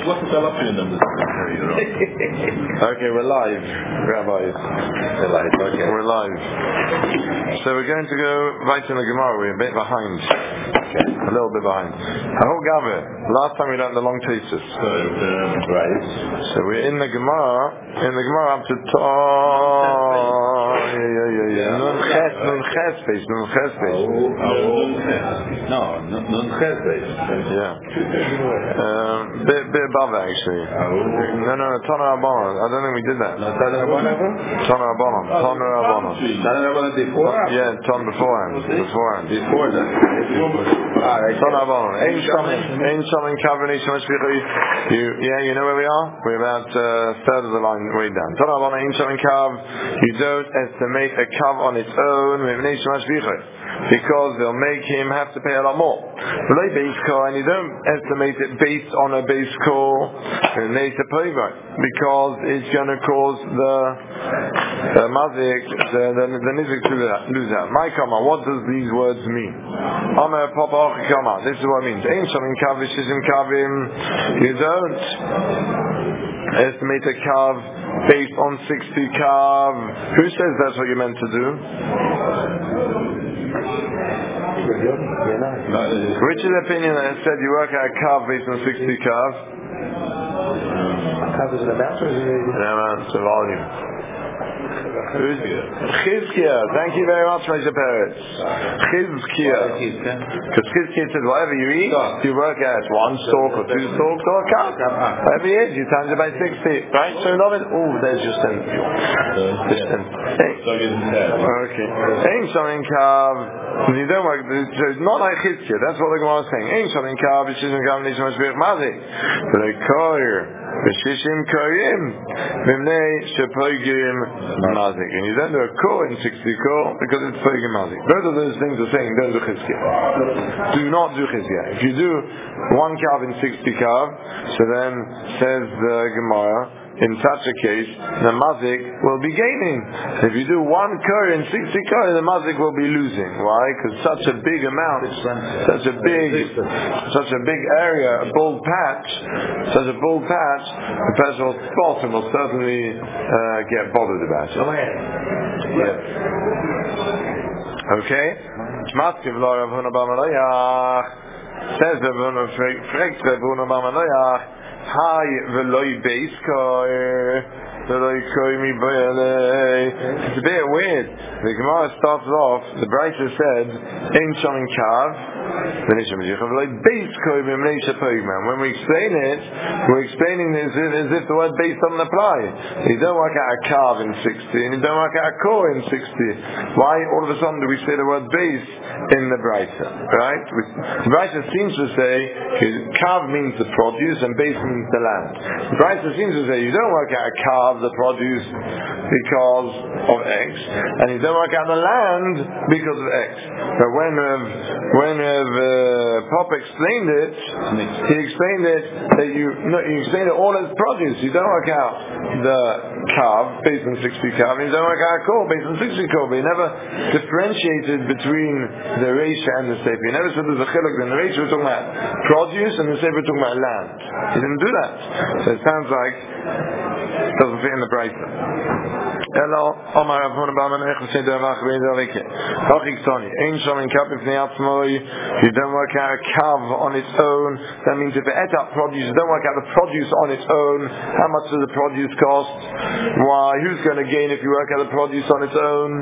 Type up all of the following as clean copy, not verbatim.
What's the up in them? Okay, we're live, rabbis. Okay. We're live. So we're going to go right in the Gemara. We're a bit behind. Okay. A little bit behind. Ahol Gabe. Last time we learned the long thesis. Right. So we're in the Gemara. In the Gemara up to Nun Ches base. No, Nun Ches base. Yeah. Bit above that, actually. No, Tana Rabbanon. I don't think we did that. No, Tana Rabbanon? Tana Rabbanon. Tana Rabbanon before? Yeah, Tana beforehand. Before that. Tana Rabbanon. Ein Shamin Kavani Shemashvichi. You know where we are? We're about third of the line way down. Tana Rabbanon Ein Shamin Kav. You don't estimate a Kav on its own. Because they'll make him have to pay a lot more. And you don't estimate it based on a base call because it's going to cause the mazik, the nizik to lose out. My kama, what does these words mean? This is what it means. You don't estimate a kav based on 60 kav. Who says that's what you're meant to do? Which is the opinion that said you work out a kav based on 60 kav? Kav is an amount or is it an amount, it's a volume. Chizkiah. Thank you very much, Moshe Peretz. Chizkiah. Because Chizkiah says whatever you eat, you work out one stalk or two stalks or a cup. Whatever you eat, you times it by 60. Right? So not it. Oh, there's just an. Okay. Ain't something kav. You don't work. So it's not like Chizkiah. That's what the Gemara is saying. Ain't something kav. It shouldn't come to Mashbech Mazik. But a koyer. V'shishim koyim. V'mnei shepoigim mazik. And you don't do a kor in 60 kor because it's poigim mazik. Both of those things are saying don't do chizkiah. Do not do chizkiah. If you do one kav in 60 kav, so then says the Gemara, in such a case, the mazik will be gaining. If you do one kor in 60 kor, the mazik will be losing. Why? Because such a big amount, such a big area, a bold patch, the person will spot and will certainly get bothered about it. Yeah. Okay? Maskiv lo Rav Huna bar Melayach. Says Rav Huna, fragt Rav Huna bar Melayach, Hi veloy beiskoy. It's a bit weird. The Gemara starts off, the Brisa said, Ein Shamin Kav, when we explain it, we're explaining this as if the word base doesn't apply. You don't work out a kav in 60 and you don't work out a kor in 60. Why all of a sudden do we say the word base in the Brisa? Right? The Brisa seems to say kav means the produce and base means the land. The Brisa seems to say you don't work out a kav, the produce, because of X, and you don't work out the land because of X. But when Papa explained it, he explained it that you explained it all as produce. You don't work out the kav based on 60 kav, and you don't work out a kor based on 60 kor. But you never differentiated between the reisha and the sefer. You never said there's a chiluk. In the reisha we're talking about produce, and the sefer we're talking about land. He didn't do that. So it sounds like it doesn't fit in the Brisa. Hello, Omar Rav Huna bar Melayach said the Ravach be'Zavike. Hachik Toni, Ein Shamin Kav b'fnei atzmoi. You don't work out a kav on its own. That means if it ate up produce, you don't work out the produce on its own. How much does the produce cost? Why? Who's going to gain if you work out the produce on its own?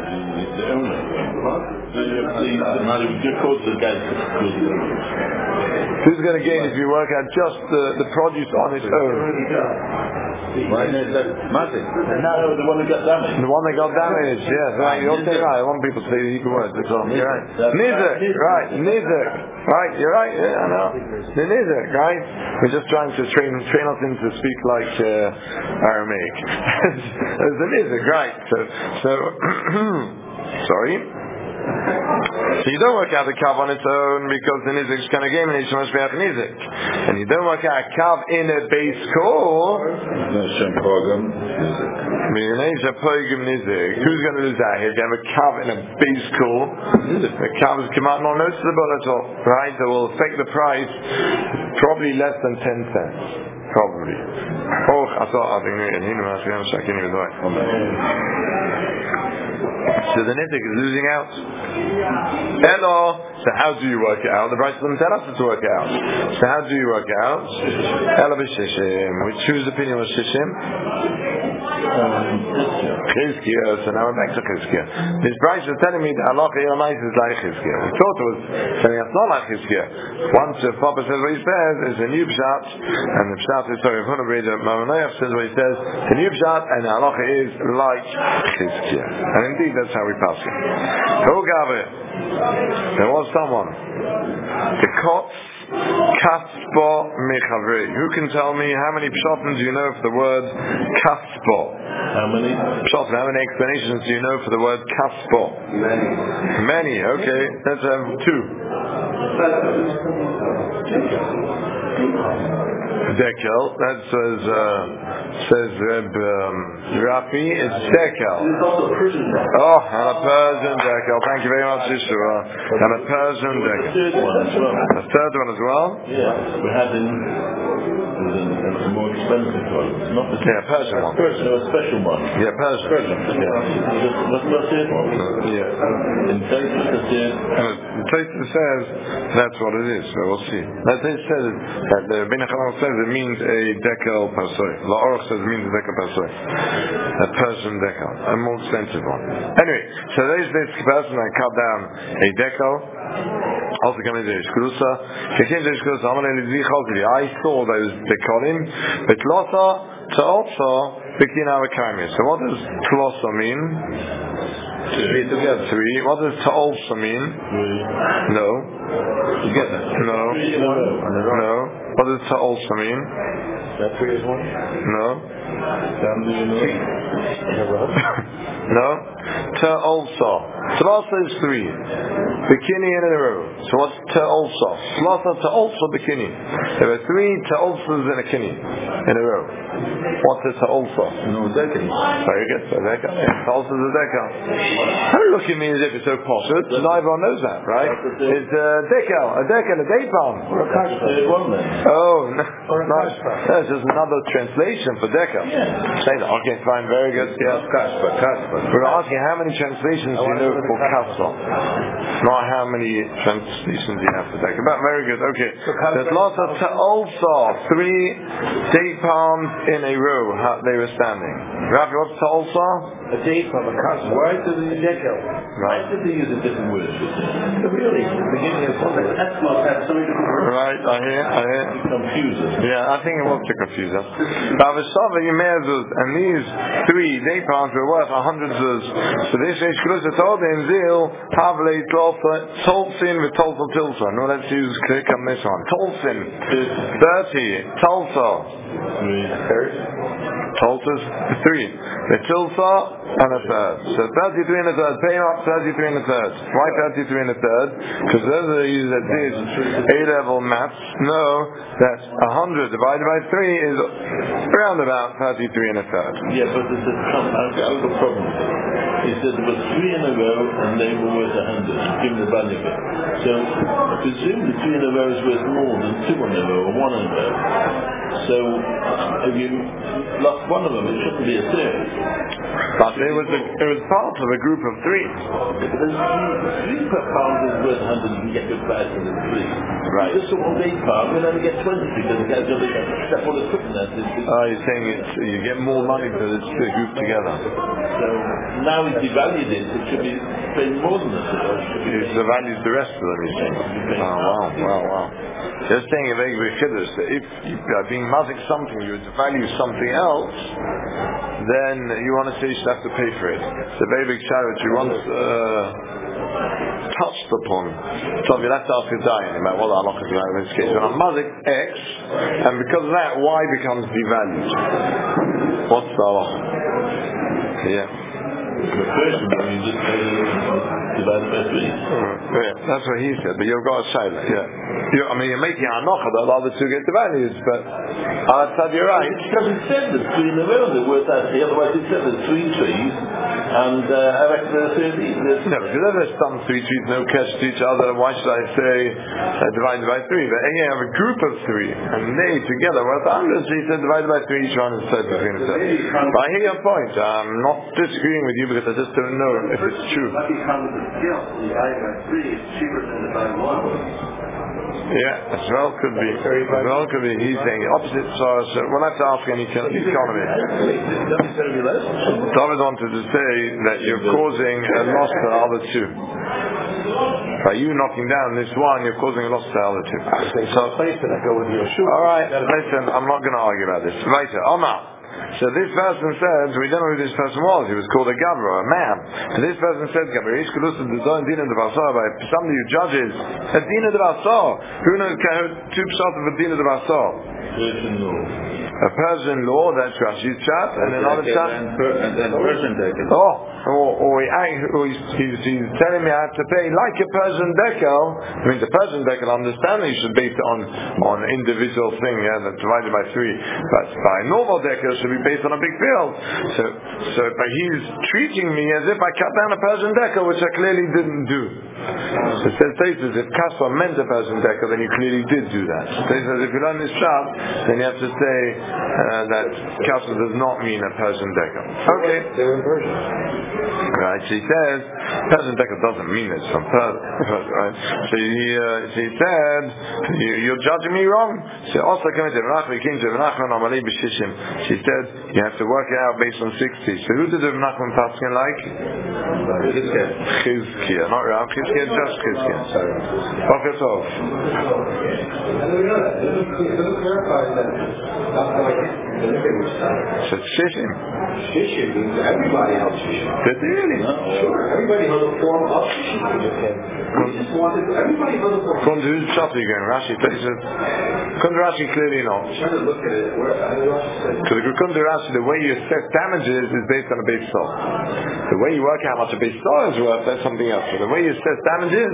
Who's going to gain if you work out just the produce on its own? Why is that mazik? No, the one that got damaged. The one that got damaged, yes. Right, you're saying right. I want people to say the Hebrew words. That's all. You're right. Nizek, right. Nizek. Right, you're right. Yeah, I know. The Nizek, right? We're just trying to train us in to speak like Aramaic. As the Nizek, right. So sorry. So you don't work out the kav on its own because the nizik is kind of game and it's mashbeach nizik. And you don't work out a kav in a base core. No shem pogam. Who's going to lose out here? If you have a kav in a base core, the kav is come out not noticeable at all, right? That will affect the price probably less than 10 cents. Probably. Oh, I think so the nizik is losing out. Hello. So how do you work it out? The Brisa doesn't tell us to work it out. So how do you work it out? Ela b'shishim. Whose opinion was shishim? Chizkiah. So now we're back to Chizkiah. This Brisa is telling me that halacha Yomais is like Chizkiah. We thought it was telling us not like Chizkiah. Once the Papa says what he says, it's a new pshat, and the pshat is sorry, Mamanayach says what he says, it's a new pshat, and the halacha is like Chizkiah. And indeed, that's how we pass it. There was someone. The Kotz Kaspo Mechavri. Who can tell me how many pshatim do you know for the word Kaspo? How many? Pshatim, how many explanations do you know for the word Kaspo? Many, okay. Let's have two. Dekel, that says Rafi, it's Dekel. Oh, and a Persian Dekel. Thank you very much, Yeshua. And a Persian Dekel. A third one as well? Yeah, we had a more expensive one. Not the Persian one. No, a special one. Yeah, Persian. Yeah. Wasn't that it? Yeah. In The Taita says that's what it is, so we'll see. The Taita says that the Ben Hachanan says it means a dekel pasoi. La Orach says it means a dekel pasoi. A Persian dekel, a more expensive one. Anyway, so there's this person that cut down a dekel. Also coming to Ishkurusa. I saw those dekolim, but Tlosa to also Bikina Vakami. So what does Tlosa mean? Three. What does to also mean? No. Together. No. No. What does to also mean? That three is one? No. No. To also. Tlosa is three. Bikini in a row. So what's to also? Tlosa to also bikini. There are three to alsos in a kini in a row. What is to also? No, dekel. Very good. So dekel. To also is a dekel. Don't look at me as if it's so posh. Not everyone knows that, right? It's a dekel, a day palm. Or a kashpa. Oh, no. That's just another translation for dekel. Yeah. Say that. Okay, fine. Very good. Yes, kashpa. We're asking how many translations do you know for kaspa? Not how many translations you have for dekel. But very good. Okay. There's lots of also three date palms in a row. How they were standing. Rafi, what's also? A date palm, a kaspa. Why did they dekel? Why did they use a different word? Really, the beginning of something. That's not that. Right, I hear. It confuses. Yeah, I think it was to confuse us. And these three day palms were worth 100 zuz. So this is Shkrusa told him, Zil, Havle, Tolsin, with Tolsa Tilsa. No, let's use click on this one. Tolsin, 30. Tulsa. Tulsa's 3. The Tilsa and a third. So 33 and a third. Pay up 33 and a third. Why 33 and a third? Because those are used at this A-level maths know that 100 divided by 3 is around about 33 and a third. Yeah, but there's a problem. He said there were 3 in a row and they were worth 100, given the value of it. So presumably 3 in a row is worth more than 2 in a row or 1 in a row. So if you lost one of them, it shouldn't be a third. But it was part of a group of 3. Three per pound is worth 100, you can get good price for the 3. Right. Just someone 8 pound, you'll only get 20 because the guys only get all the equipment that is. You're saying you get more money for this group together. So now he's devalued it should be paying more than this. It devalues the rest of them, you think. Wow. Just saying a very big chiddush that if you are being mazik something, you devalue something else, then you want to say you should have to pay for it. It's a very big shadow which you once touched upon. So you'll have to ask a dayan about what the halakha is about in this case. When I'm mazik X, and because of that, Y becomes devalued. What's the halakha? Yeah. The first one, you just divided by 3. Yeah, that's what he said, but you've got a shaila, yeah. You're making anocha that the other two get the values, but outside you're right. Because it said there's 3 in a row, they worked out here, otherwise it said there's 3 trees, and I reckon there's 30. No, because then there's some 3 trees, no catch to each other, why should I say divided by 3? But you have a group of 3, and they together worth 100, so he said divided by 3, each one is said between itself. But I hear your point, I'm not disagreeing with you because I just don't know if it's true. Divided by 3 is cheaper than divided by 1. Yeah, as well could be. As well could be. He's saying the opposite. So we'll have to ask any economist. David wanted to say that you're causing a loss to the other two. By you knocking down this one, you're causing a loss to the other two. So alright, listen, I'm not going to argue about this. Later, Omar. So this person says, we don't know who this person was. He was called a Gavra, a man. So this person says, Gavra, by somebody who judges a Dina de Basar. Who knows two pshat of a Dina de Basar? A Persian law, that's Rashi's chat, and another chat. And Persian dekel. He's telling me I have to pay like a Persian dekel. I mean, the Persian dekel, I understand that you should base it on individual thing, yeah, that's divided by 3. But by normal dekel, it should be based on a big field. But he's treating me as if I cut down a Persian dekel, which I clearly didn't do. So it says, if Kaspa meant a Persian dekel, then you clearly did do that. So it says, if you learn this shot, then you have to say that Kaspa does not mean a Persian dekel. Okay. They were in Persian. Right, so he says, Persian dekel doesn't mean it's from Persia, right? So he said, you're judging me wrong. So also came to she said, you have to work it out based on 60. So who did Rav Nachman Paskin like? Chizkiah, not Rav Chizkiah, just Chizkiah. Boker Tov. So it's Shishim. Shishim means everybody else Shishim. Did they really? Sure, everybody has a form of Shishim. We just wanted everybody has a form. Come to whose shop are you going? Rashi says, come to Rashi clearly not. I'm trying to look at it. Because if you come to Rashi, the way you assess damages is based on a base saw. The way you work out how much a base saw is worth, that's something else. But the way you assess damages,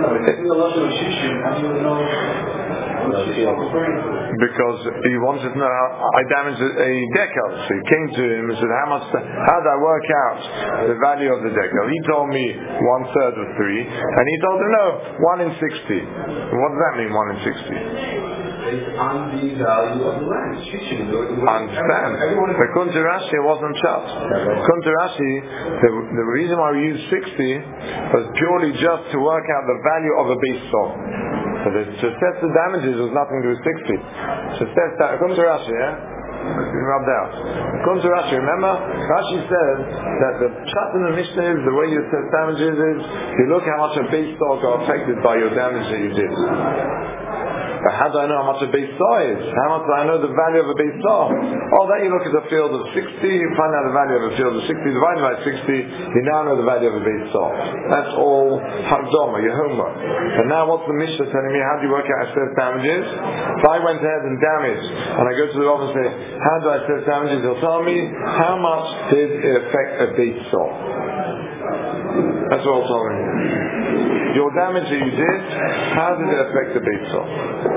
because he wanted to know how I damaged a decal. So he came to him and said, how did I work out the value of the decal? He told me 1/3 of 3, and he told him, no, 1 in 60. What does that mean, 1 in 60? Based on the value of the land. I understand. But according to Rashi, it wasn't shut. According to Rashi, the reason why we used 60 was purely just to work out the value of a base saw. So to assess the damages was nothing to do with 60. To assess that, according to Rashi, rubbed out. According to Rashi, remember, Rashi said that the pshat in the Mishnah is the way you assess damages is you look how much a base saw got affected by your damage that you did. But how do I know how much a base saw is? How much do I know the value of a base saw? Oh, then you look at a field of 60, you find out the value of a field of 60 divided by 60, you now know the value of a base saw. That's all Hakdama, your homework. And now what's the Mishnah telling me? How do you work out assess damages? If I went ahead and damaged, and I go to the Rav and say, how do I assess damages? He'll tell me, how much did it affect a base saw? That's what I'll tell me. Your damage that you did, how did it affect the base saw?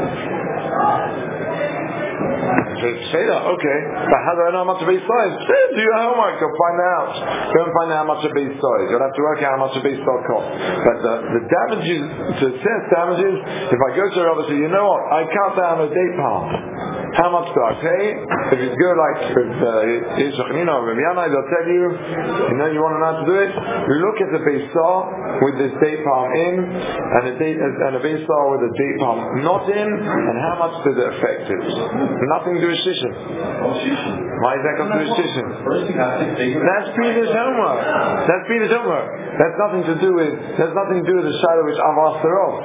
So say that, okay, but how do I know how much a base saw is? Do your homework, go find out. Go and find out how much a base saw is. You'll have to work out how much a base saw costs. But the damages, to assess damages, if I go to a Rabbi and say, you know what, I cut down a date palm. How much do I pay? If you go like with Yishachnina or Rabbi they'll tell you, you want to know how to do it? Look at the base saw with this date palm in, and a base saw with a date palm not in, and how much did it affect it? Nothing to do with Shishim. Why is that got to do with Shishim? That's previous homework. That's nothing to do with the shadow which I've asked her of.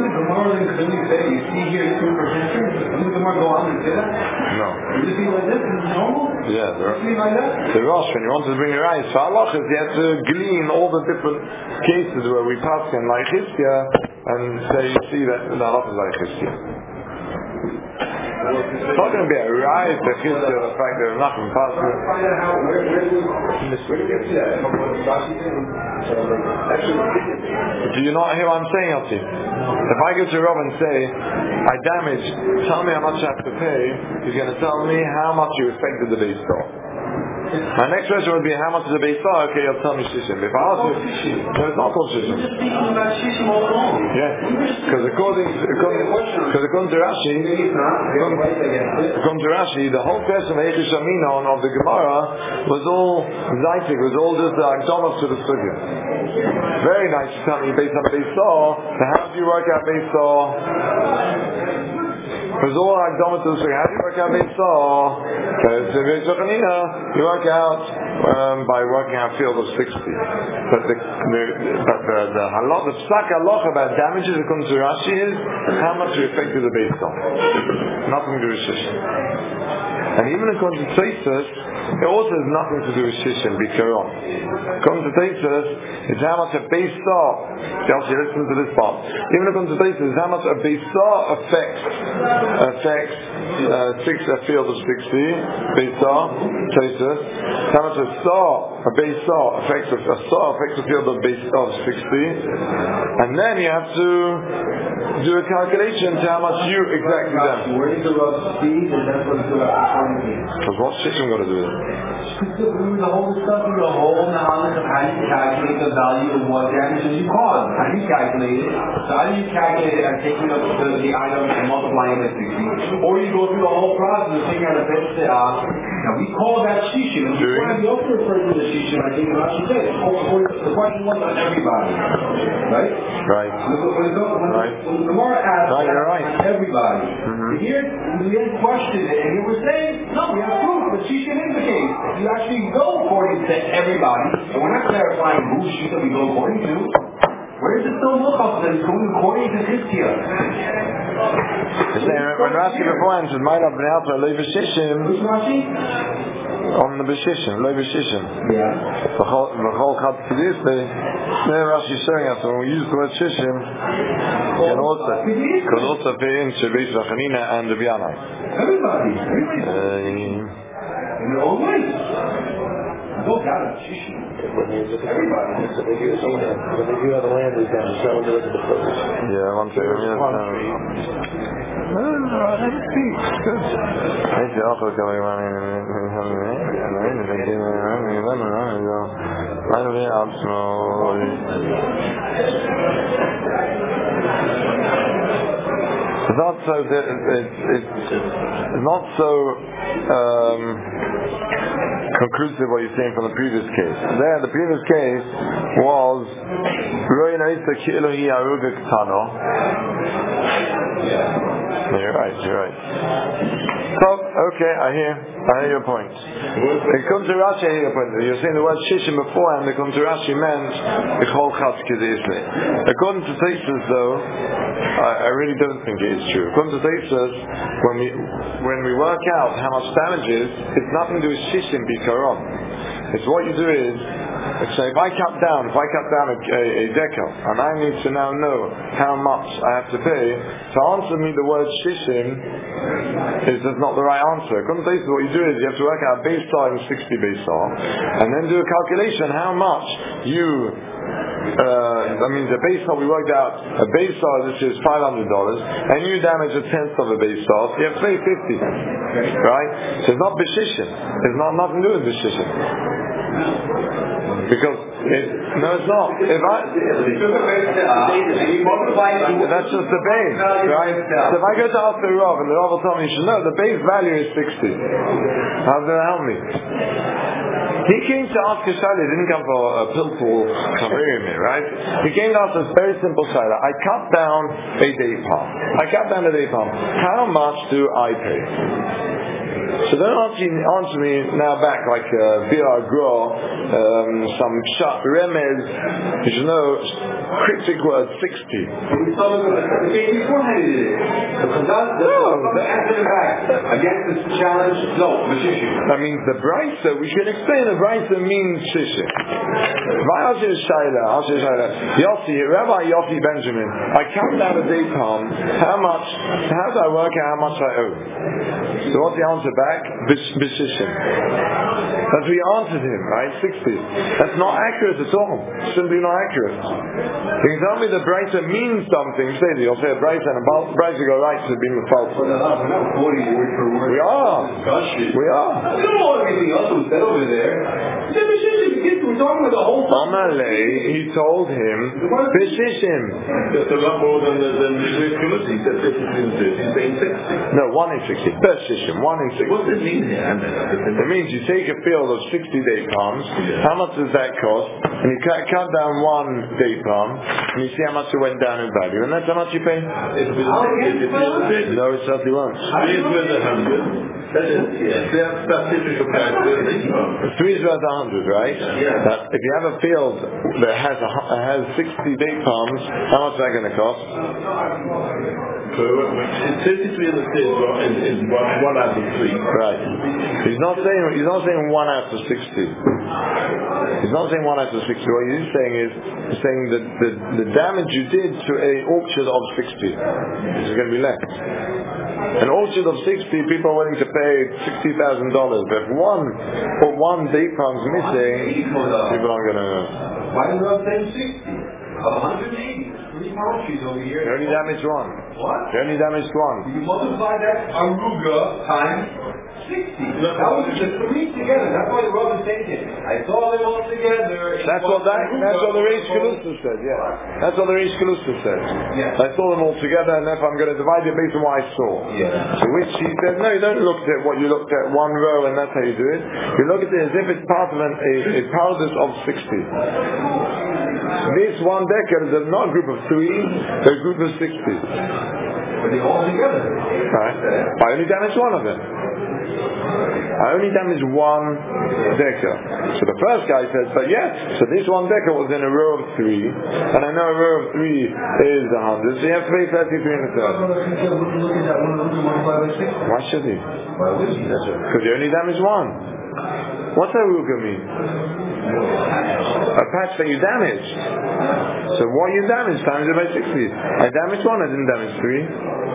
No. Yeah, the Rosh, when you wanted to bring your eyes for halachas, you had to glean all the different cases where we pass in like Chizkiah and say, you see that the halachas like Chizkiah. It's not going to be a right the fact that there's nothing possible. Do you not hear what I'm saying, Elsie? If I go to Rob and say, I damaged, tell me how much I have to pay, he's going to tell me how much you affected the base store. My next question would be, how much is the base store? Okay, you'll tell me shishim. If I ask you, no, it's not called shishim. Yeah, because according to Rashi, the whole question of Eichish Aminon of the Gemara was all zaitik, was all just the akdamah to the sugya. Very nice to tell me based on base store. So how do you work out base store? It was all akdamah to the sugya. How do you work out base store? You work out by working out field of 60. But the halach, the psak halach about damages according to Rashi is how much you affected the base on. Nothing to do with shishim. And even according to Taisus, it also has nothing to do with shishim, bikaron. According to Taisus, it's how much a base saw. Listen to this part. Even according to Taisus, it's how much a base saw affects a field of 60. Base saw, Taisus. How much a base saw affects a field of base of 60. And then you have to do a calculation to how much you exactly damage. Where did the rub speed, and that's what the because what's shishim got to do with it? The whole stuff, the whole knowledge of how you calculate the value of what damages you caused. How do you calculate it? So how do you calculate it by taking up the item and multiplying it by 60? Or you go through the whole process of figuring out a best now we call that shishim, and you also refer to the shishim, I think Rashi said. The question was on everybody. Right? Right. When the Gemara asks on everybody. Here we didn't question it, and here we're saying, no, we have proof that shishim is the case. If you actually go according to everybody, and we're not clarifying who shishim we go according to, where is it still look up that it's going according to Hizkiah? When Rashi before answered, might have been out for Levi Shishim. Who's Rashi? On the B'Shishim, Levi Shishim. Yeah. V'chol Chad Kedis, Rashi is showing us when we use the word Shishim, can also pay in Shebeis V'Chanina and Rabbi Yanai. Everybody. In their own way. No doubt, Shishim. Everybody. When they do have the land, they can sell the rest of the produce. Yeah, one second. It's not so. It's not so conclusive what you're saying from the previous case. There, the previous case was You're right. So, okay, I hear your point. It comes to Rashi, I hear your point. You're saying the word shishim beforehand, it comes to Rashi meant B'chol Chatz Kedisli. According to Taisus though, I really don't think it is true. According to Taisus, when we work out how much damage is, it's nothing to do with shishim bikaron. It's what you do is, so if I cut down a decal, and I need to now know how much I have to pay, to answer me the word shishim is just not the right answer. According to Taisus, what you do is you have to work out a base star and 60 base star, and then do a calculation how much you the base star we worked out a base star which is $500 and you damage a tenth of a base star, so you have to pay 50. Right? So it's not b'shishim. It's not nothing to do with b'shishim. Because it's not. That's just the base, right? So if I go to ask the Rav and the Rav will tell me, you should know the base value is 60. How does that help me? He came to ask a shayla. He didn't come for a pilpul covering me, right? He came to ask a very simple shayla. I cut down a day palm. How much do I pay? So don't answer me now back like Bir Agro, some pshat remez. You should know cryptic word 60. We saw the day beforehand he did it. The answer back against this challenge. No, Meshishim. That means the Brisa. We should explain the Brisa means Shishim. Rabbi Yossi Benjamin, I count down a day palm. How do I work out how much I owe? So what's the answer back? B'shishim. That's we answered him, right? 60. That's not accurate at all. Simply not accurate. You can tell me the Brisa means something. Say that you'll say a Brisa and a Brisa go right to be false. We're not quoting word for word. We are. We are. I don't know everything else was said over there. We're talking about the whole time. He told him, B'shishim. That's a lot more than the He said 50 He's saying 60. No, 1 in 60. B'shishim, 1 in 60. What does it mean here? It means you take a field of 60 date palms. How much does that cost? And you cut down 1 date palm, and you see how much it went down in value, and that's how much you pay. No, it certainly won't. 3 is worth 100. That is, that's typical price. 3 is worth 100, right? Yeah. But if you have a field that has 60 date palms, how much is that going to cost? 33 in the state is 1 out of 3. Right. He's not saying 1 out of 60. He's not saying 1 out of 60. What he's saying is that the damage you did to a orchard of 60 is going to be less. An orchard of 60, people are willing to pay $60,000. But if one date palm's missing, people aren't going to. Why did Rob say 60? 180. 3 palm trees over here. You only damaged 1. What? You only damaged 1. You multiply that aruga times 60. That was the 3 together. That's why the Rob is saying it. I saw them all together. That's what the Reish Kalusa said, yeah. That's what the Reish Kalusa said. Yeah. I saw them all together, and therefore I'm going to divide it based on what I saw. Yeah. So which he said, no, you don't look at what you looked at 1 row, and that's how you do it. You look at it as if it's part of a paradise of 60. This 1 decker is not a group of 3, they're a group of 60. But they all together. Right? I only damaged 1 of them. I only damaged 1 decker. So the first guy says, but yes, so this 1 decker was in a row of 3, and I know a row of 3 is 100, so you have to pay 33 in the third. Why should he? Why would he? Because you only damaged 1. What's Aruga mean? A patch that you damaged. So what you damaged times it by 60. I damaged 1, I didn't damage 3.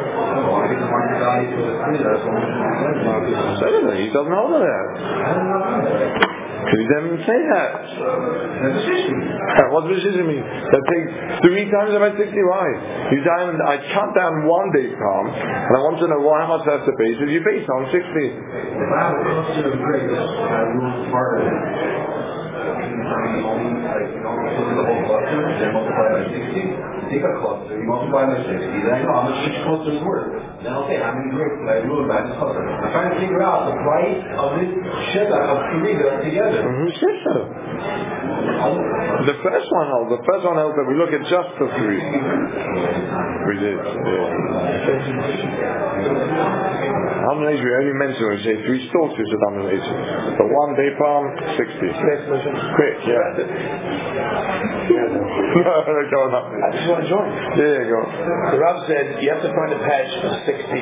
Certainly, he doesn't hold of that. Because he didn't say that. What does B'shishim mean? That takes 3 times by 60. Why? I cut down 1 date palm, and I want to know how much I have to pay. So you base on 60. If I have a cluster of grapes, I lose part of it. Look at the whole cluster, then multiply by 60. Take a cluster, you multiply by 60, then I know how much each cluster is worth. Then okay, how many grapes did I ruin by this cluster? I'm trying to figure out the price of this shidduch of 3 that are together. Who said so? The first one held that we look at just the 3. We did. We only mentioned when we say 3 stalks is a domination. But 1 day palm, 60. Quick, yeah. No, go on. I just want to join. There you go. The Rav said you have to find a patch of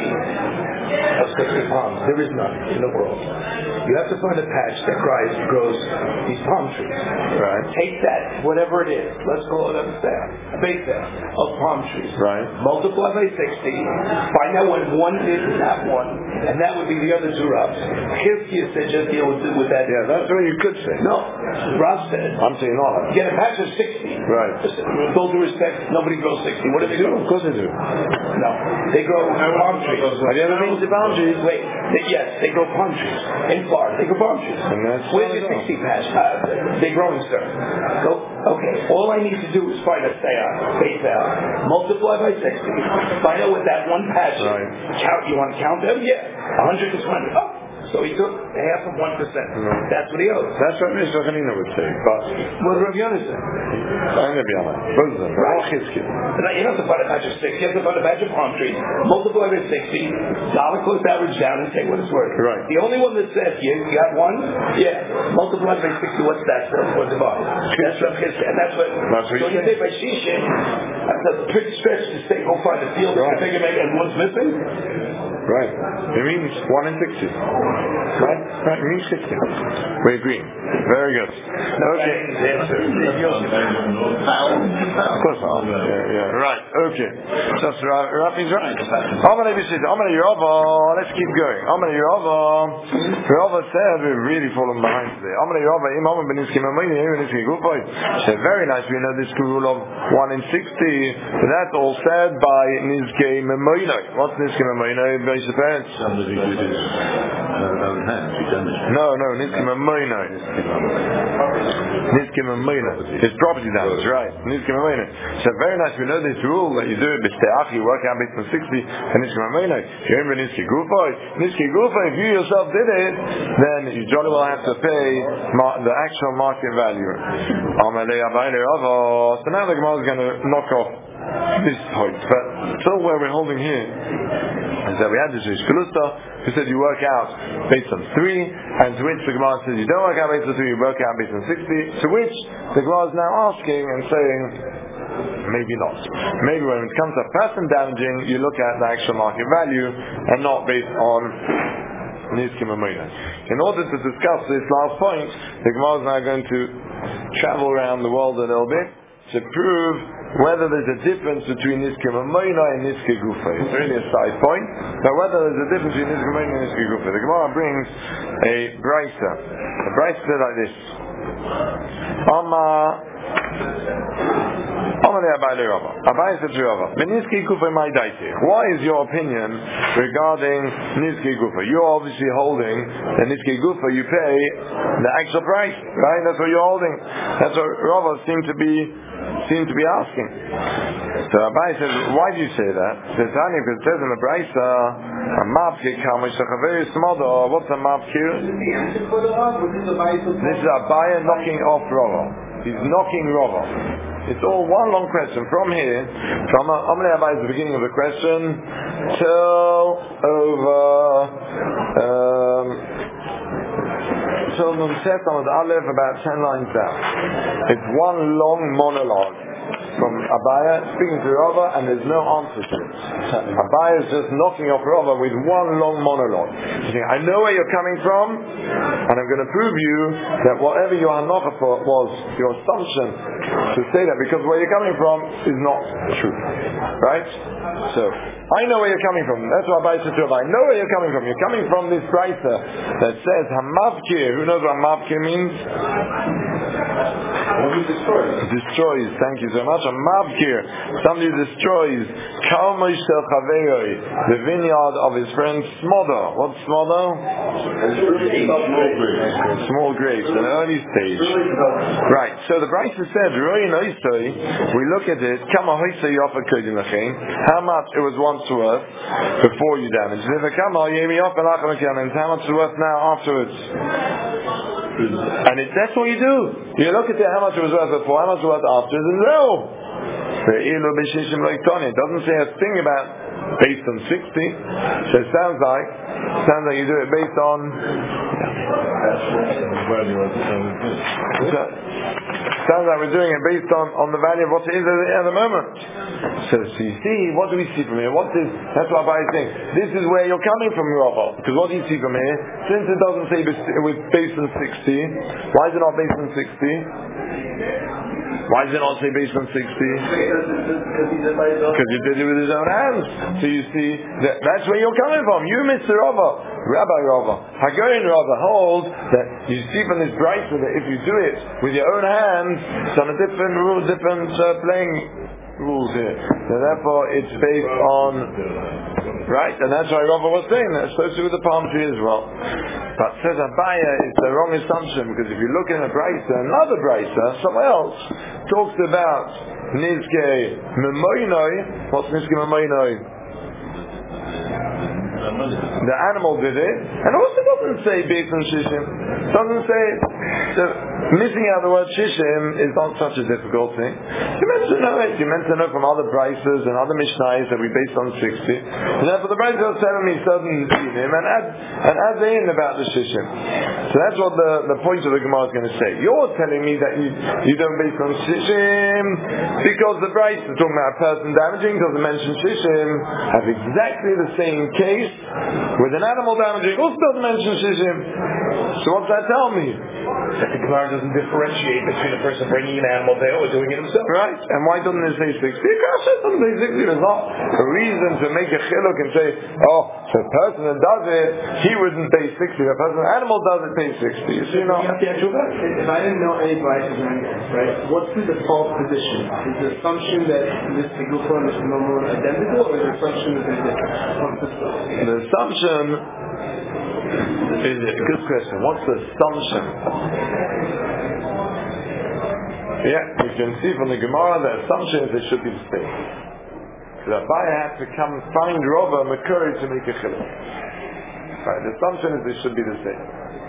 60 palms. There is none in the world. You have to find a patch that grows these palm trees. Right. Take that, whatever it is, let's call it a base of palm trees. Right. Multiply by 60. Find out when 1 is and not 1, and that would be the other 2 Ravs. Chizkiah said just deal with that. Yeah, that's what you could say. No, Rav said. I'm saying not. Get a patch of 60. Right. With all due respect, nobody grows 60. What do they grow? Of course they do. No, they grow palm trees. Have you ever been to palm trees? Wait, yes, they grow palm trees in Florida. They grow palm trees. And that's where's your 60 patch? They're growing, sir. So, okay, all I need to do is find a base out, multiply by 60, find out what that 1 patch is. Right. Count. You want to count them? Yeah, 100 to 200. Oh. So he took half of 1%. That's what he owes. That's what Mr. Hanina would say. But what did Rav Yonah say? And Rabbi Yannai. Both of them. Right. You don't have to find a batch of 6. You have to find a batch of palm trees, multiply by 60, dollar cost average down, and take what it's worth. Right. The only one that says, you got one? Yeah. Multiply by 60, what's that? Or divide. That's Rav Chizkiah. And that's what so you say by Shishin, that's a big stretch to say, go find a field, right. Figure make, and what's missing? Right. It means 1 in 60. Right? Right, it means 60. We agree. Very good. Okay. Of course not. Yeah. Right. Okay. Just Rafi's right. Let's keep going. Rava said we're really falling behind today. Very nice. We know this rule of 1 in 60. But that's all said by Nizkei Memoinoi. What's Nizkei Memoinoi? Basic parents. Somebody did his own hand. He damaged. No, Nizkei Memoinoi. Nizkei Memoinoi. His property damage, right? Nizkei Memoinoi. So very nice. We know this rule that you do it. You work out based on 60 and Nizkei Memoinoi. If you remember Nizkei Gufoi, if you yourself did it, then you jolly well have to pay the actual market value. So now the Gemara is going to knock off this point, but still where we're holding here is that we had this Shkalusta who said you work out based on 3, and to which the Gemara says you don't work out based on 3, you work out based on 60, to which the Gemara is now asking and saying maybe not. Maybe when it comes to person damaging, you look at the actual market value and not based on Nizkei Memoinoi. In order to discuss this last point, the Gemara is now going to travel around the world a little bit to prove whether there's a difference between Nizkei Memoinoi and Nizkei Gufoi. It's really a side point, but whether there's a difference between Nizkei Memoinoi and Nizkei Gufoi. The Gemara brings a brisa. The brisa says like this. What is your opinion regarding Nizkei Gufoi? You're obviously holding the Nizkei Gufoi, you pay the actual price, right? That's what you're holding. That's what Rava seem to be asking. So Abai says, why do you say that? Because it says in the Brisa, a mapkir kamishachaveri smodo. What's a mapkir? This is Abai knocking off Rava. He's knocking Rava. It's all one long question. From here, from Amalei Abai is the beginning of the question till over till Nunset on the Aleph, about 10 lines down. It's one long monologue from Abaya speaking to Rava, and there's no answer to it. Abaya is just knocking off Rava with one long monologue. He's saying, I know where you're coming from, and I'm going to prove you that whatever your hanocha was, your assumption to say that, because where you're coming from is not true. Right? So, I know where you're coming from. That's what Abaya said to Rava. I know where you're coming from. You're coming from this brisa that says Hamavkir. Who knows what Hamavkir means? Destroys. Thank you so much. A mavkir, somebody destroys the vineyard of his friend Smoda. What's Smoda? Small grapes, an early stage. Right. So the Brisa said, we look at it. How much it was once worth before you damaged it. How much it's worth now afterwards. And that's what you do. You look at it, how much it was worth before, how much it was after, and no. It doesn't say a thing about based on 60. So it sounds like you do it based on. Sounds like we're doing it based on the value of what it is at the moment. So you see, what do we see from here? That's what Abai is saying. This is where you're coming from, Rava. Because what do you see from here? Since it doesn't say it was based on 60, why is it not based on 60? Why does it not say based on 60? Because you did it with his own hands. So you see, that's where you're coming from. You, Mr. Rava, Rabbi Rava, Hagarian Rava, hold that you see from this brisa that if you do it with your own hands, it's on a different rule, different playing rules here. So therefore, it's based on, right? And that's why Rava was saying that. It's supposed to be with the palm tree as well. But says Abaya, it's the wrong assumption, because if you look in a brisa, another brisa, somewhere else, talks about Nizkei Memoinoi. What's Nizkei Memoinoi? The animal did it, and also doesn't say based on shishim. Doesn't say it. So missing out the word shishim is not such a difficult thing. You meant to know it. You meant to know from other prices and other mishnayos that we based on 60. And therefore the prices are telling me certain dinim and add in about the shishim. So that's what the point of the Gemara is going to say. You're telling me that you don't base on shishim because the price is talking about a person damaging, doesn't mention shishim. Have exactly the same case with an animal damaging, also doesn't mention shishim. So what's that tell me? That the Gemara doesn't differentiate between a person bringing an animal there or doing it himself. Right. And why doesn't it say 60? Because it doesn't say 60. There's not a reason to make a chiluk and say, oh, so a person that does it, he wouldn't pay 60. If a person, an animal does it, pay 60. You see, no? If I didn't know any prices or anything, right, what's the default position? Is the assumption that this Gufa and this normal are identical, or is the assumption that they're different? The assumption is a good question. What's the assumption? Yeah, you can see from the Gemara the assumption is they should be the same. The Abaye had to come find Rava Makuri to make a chiluk. Right, the assumption is they should be the same.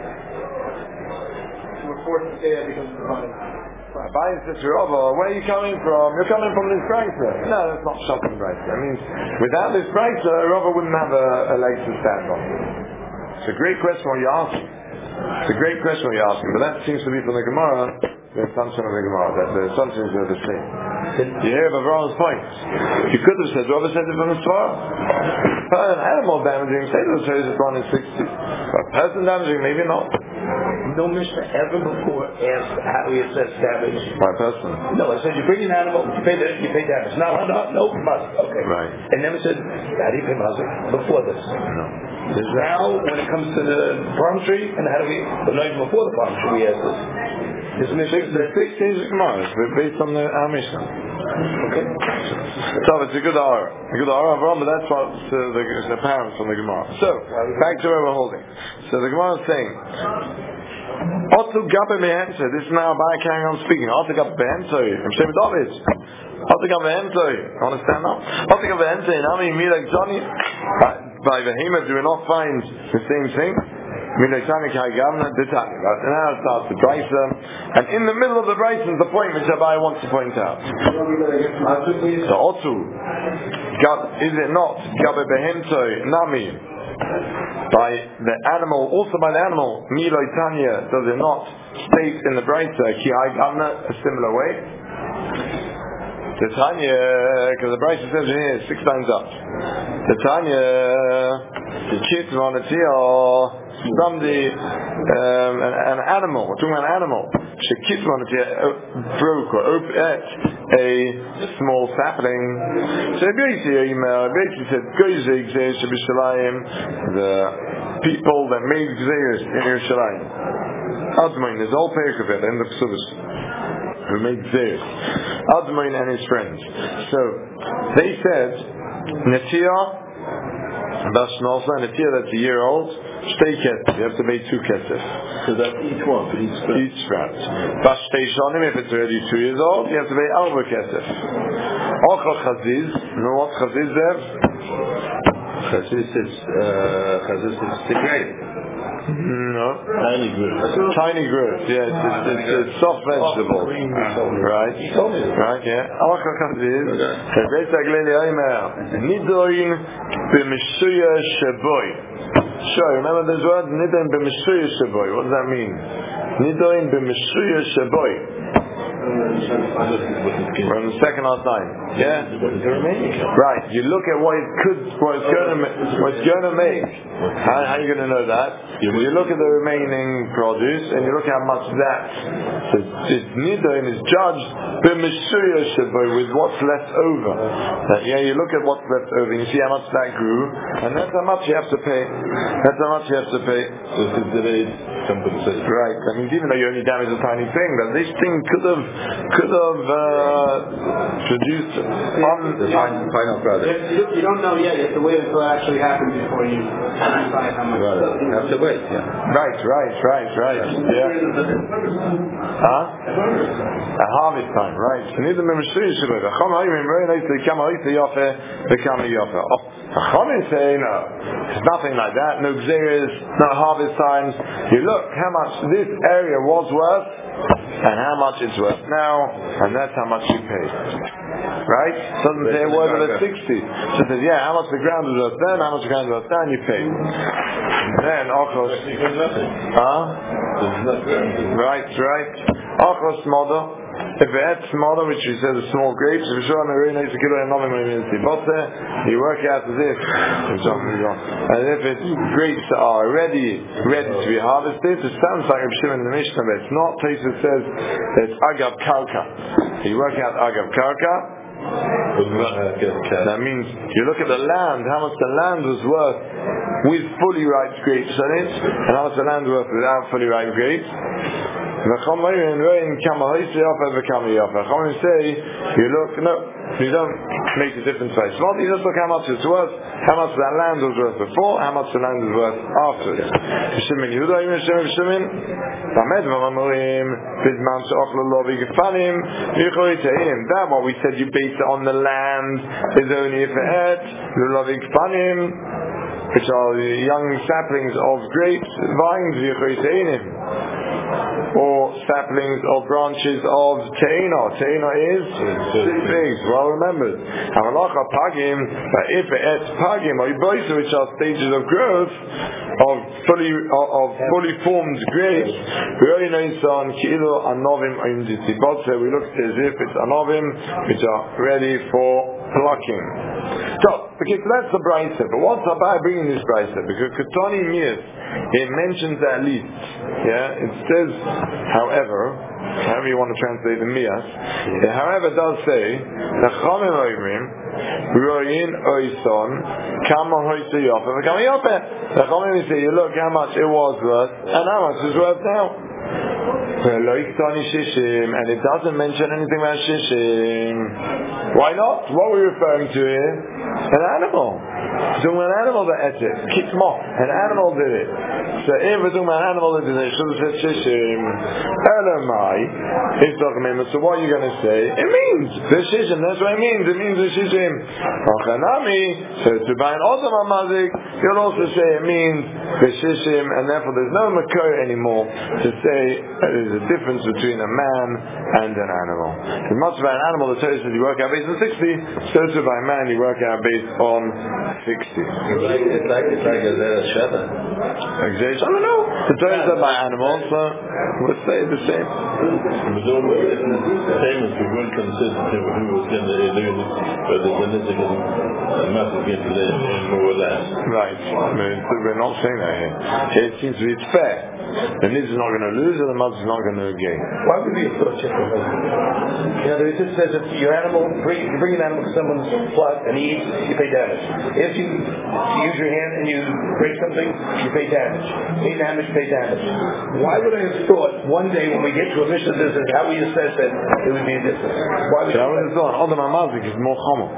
We're forced to say that because of the body. Abaye says to Rava, where are you coming from? You're coming from this pricer. No, that's not shocking pricer. I mean, without this pricer, Rava wouldn't have a leg to stand on. It's a great question what you're asking. It's a great question what you're asking, but that seems to be from the Gemara, the assumption of the Gemara, that the assumption is they're the same. You hear Avram's point. You could have said, Rava said it from his Torah. An animal damaging, say the Torah is 160. But a person damaging, maybe not. No Mishnah ever before asked how do you assess damage. By a person. No, it said you bring an animal, you pay damage. No, must. Okay. Right. And never said, how do you pay mazak before this? No. Now, when it comes to the palm tree, and how do we, but not even before the palm tree, we ask this. The 6 days of Gemara, based on our Mishnah. Okay. So it's a good hour. A good hour of Ram, but that's what's apparent from the Gemara. So, back to where we're holding. So the Gemara is saying, Otu Gabe Mehemtoi, this is now by carrying on speaking. Otu Gabe Mehemtoi, I'm saying David. Otu Gabe Mehemtoi, understand now? Otu Gabe Mehemtoi, Nami Milek Johnny, by Behemoth, do we not find the same thing? Milek Johnny Kai Gavna, Ditani. And now it starts the Brisa, and in the middle of the Brisa is the point which Abai wants to point out. So Otu, is it not Gabe Mehemtoi, Nami? By the animal, also by the animal, Miloi Tanya, does it not state in the Brisa, Ki Hai Gavna, a similar way? The Tanya, because the Brisa says here 6 times up. The Tanya, the kids on the somebody, an animal, we're talking about an animal, she broke or ate a small sapling. So basically said, the people that made Gzeres in Yerushalayim. Admain, there's all page of it in the Pesubis. Who made Gzeres. Admain and his friends. So, they said, Netia, Bashnosa, Netia that's a year old, stay kesef. You have to pay 2 kesef. So that's each one, for each sprout. Each sprout. Bashtei Shonim, if it's already 2 years old, you have to pay Alva kesef. Ochel Chaziz, know what Chaziz there? Chaziz is Tigray. No. Tiny growth. Tiny growth, yeah. It's soft vegetable. Right? Right, yeah. Ochel Chaziz. Chaziz Agleli Omer. Nidoin b'mishuya sheboy. Sure, remember this word? Nidoin b'mishuya sheboy. What does that mean? Nidoin b'mishuya sheboy. We're on the second last line. Yeah? Right. You look at what it's going to make. How are you going to know that? You look at the remaining produce and you look at how much that. So Nidoin is judged b'mishuya sheboy, with what's left over. You look at what's left over and you see how much that grew, and that's how much you have to pay. So if it's delayed compensation. Right. I mean, even though you only damaged a tiny thing, but this thing could have produced on the final product. You don't know yet. You have to wait until it actually happens before you decide how much. You have to wait. Yeah. Right. Yeah. A harvest time. Right. So neither Chachamim say no. It's nothing like that. No gzeres, no harvest times. You look how much this area was worth and how much it's worth now, and that's how much you paid. Right? It doesn't say a word of it 60. So it says, yeah, how much the ground was worth then, how much the ground was worth then, you paid. Then, Ochos. Right. Ochos Modo. If it had smaller, which we said the small grapes, if you work out as if, and if its grapes are ready to be harvested, it sounds like Reb Shimon in the Mishnah, but it's not. Tosfos says that it's Agav Karka. You work out Agav Karka. That means you look at the land, how much the land was worth with fully ripe grapes on it, and how much the land was worth without fully ripe grapes. The Chachamim say, you look, no, you don't make the difference by small. You just look how much it's worth, how much that land was worth before, how much the land was worth afterwards. That what we said you base it on the land is only if it which are the young saplings of grapes, vines, or saplings or branches of te'ina. Te'ina is 6 figs, well remembered. Hamalacha pagim, but if it's pagim or iboisa, which are stages of growth of fully formed grapes, we only know on kilo anovim so we look as if it's anovim which are ready for plucking. So, okay, so that's the brisa. But what's about bringing this brisa? Because Ketani Miyas, it mentions at least, it says, however you want to translate the Miyas, it however does say, Chachamim Oimrim, Royin Oison, Kama Hoyse Yofe, Kama Yofe. Chachamim say, you look how much it was worth, and how much it's worth now. And it doesn't mention anything about shishim. Why not? What are we referring to here? An animal. So an animal that ate it, kitmo, an animal did it. So if we're talking about an animal that did it, should have said shishim. So what are you going to say? It means the shishim. That's what it means. It means the shishim. So to buy an odom amazik, you'll also say it means the shishim, and therefore there's no makor anymore to say there's a difference between a man and an animal. As much by an animal, the Torah says you work out based on 60, so too by a man you work out based on 60. It's like a shada. I don't know. The Torah said by animals, so we'll say the same. But the same as we weren't considered who was going to do this, but there's a massive get to more or less. Right. We're not saying that here. It seems to be fair. The Niz is not going to lose, and the Maz is not going to gain. Why would we thought check the it just says if your animal, you bring an animal to someone's plot and he eats, you pay damage. If you use your hand and you break something, you pay damage. Pay damage. Why would I have thought one day when we get to a mission that says how we assess it, it would be a difference? Why would I have thought? All the Mamazik is more common.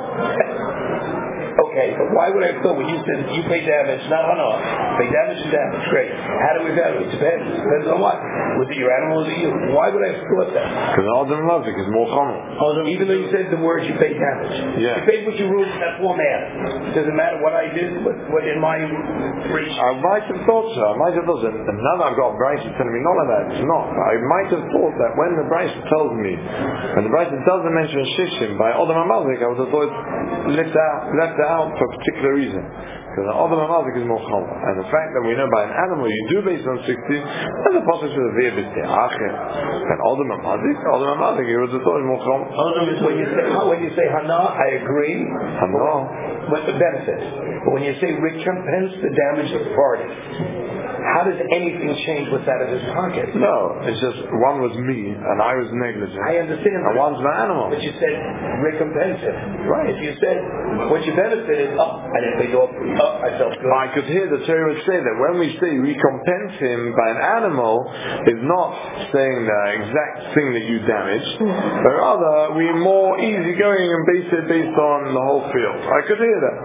Okay, but why would I have thought when you said you pay damage, not on pay damage and damage, great. How do we value it? Depends on what? Was it your animal or was it you? Why would I have thought that? Because all the Mazik is more common. Even though you said the words you pay damage. Yeah. You paid what you ruled, that's one man. It doesn't matter what I did, what in my reach. I might have thought so. And now that I've got Bryce telling me none of that, it's not. I might have thought that when the Bryce tells me, when the Bryce doesn't mention Shishim by Odom HaMazik, I would have thought left out for a particular reason. Because the Odom HaMazik is more common. And the fact that we know by an animal you do based on 60, and the process of the Vebis Te'achir. And Odom HaMazik, you would have thought is more common. When you say Hana, I agree. Hana. With the benefits. But when you say recompense the damage of the party, how does anything change what's out of his pocket? No, it's just one was me and I was negligent. I understand. And one's the animal. But you said recompense it. Right. If you said what you benefited, I didn't pay off, I felt good. I could hear the Torah would say that when we say recompense him by an animal, is not saying the exact thing that you damaged, but rather we're more easygoing and base it based on the whole field. I could hear that.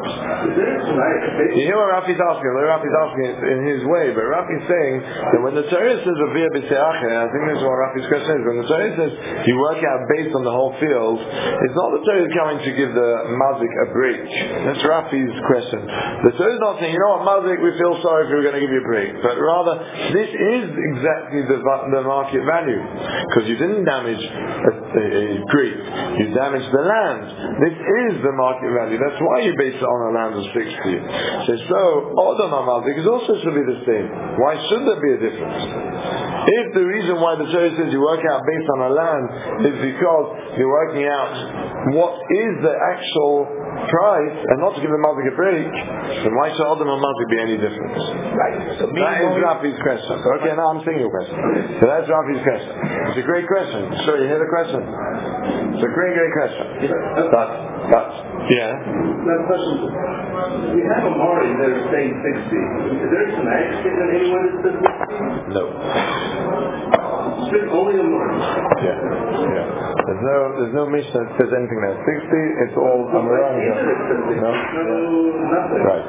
You hear what Rafi's asking? Rafi's asking it in his way, but Rafi's saying that when the Torah says Aviyah B'Se'acheh, I think this is what Rafi's question is, when the Torah says you work out based on the whole field, it's not the Torah coming to give the mazik a break. That's Rafi's question. The Torah is not saying, you know what, Mazik, we feel sorry if we were going to give you a break, but rather, this is exactly the market value, because you didn't damage a grape, you damaged the land. This is the market value. That's why you base it on a land of 60. So Odom Mazik is also should be the same. Why should there be a difference? If the reason why the Torah says you work out based on a land is because you're working out what is the actual price and not to give the Mazik a break, then why should Odom Mazik be any different? Right. So that is Rafi's question. Okay, now I'm saying your question. So that's Rafi's question. It's a great question. Sure, you hear the question? It's a great question. But yeah. Another question. We have a Mari that is saying 60. Is there some action in anyone that says 60? No. It's only a Mari. Yeah. There's no mission that says anything there. 60, it's all Amoran. No? Nothing. Right.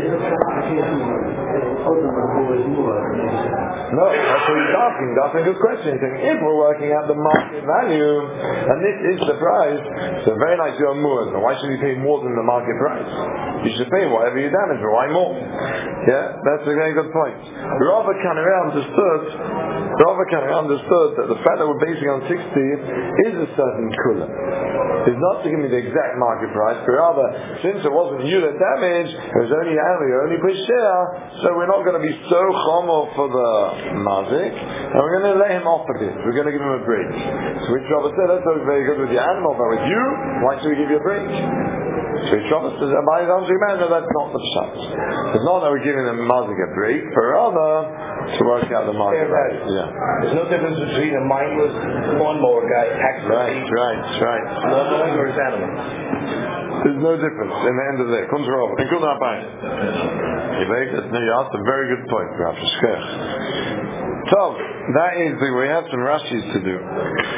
No, that's what he's asking. That's a good question. He's saying, if we're working out the market value, and this is the price, so very nice you're Moors. Why should you pay more than the market price? You should pay whatever you damage, but why more? Yeah, that's a very good point. Rava Kanareh understood that the fact that we're basing on 60 is a certain kula. It's not to give me the exact market price, but rather, since it wasn't you that damaged, it was only Ali, only Bishia, so we're not going to be so chomo for the mazik, and we're going to let him off a bit. We're going to give him a break. So which Rava said, that's not very good with the animal, but with you, why should we give you a break? So Shabbos says, no, that's not the pshat. It's not that we're giving the mazik a break, but rather to work out the market value. Yeah. There's no difference between a mindless lawnmower guy accidentally lawnmowing or his animal. There's no difference in the end of the day. Comes over. And good night. You asked a very good point, Rav Shkech. So that is we have some Rashis to do.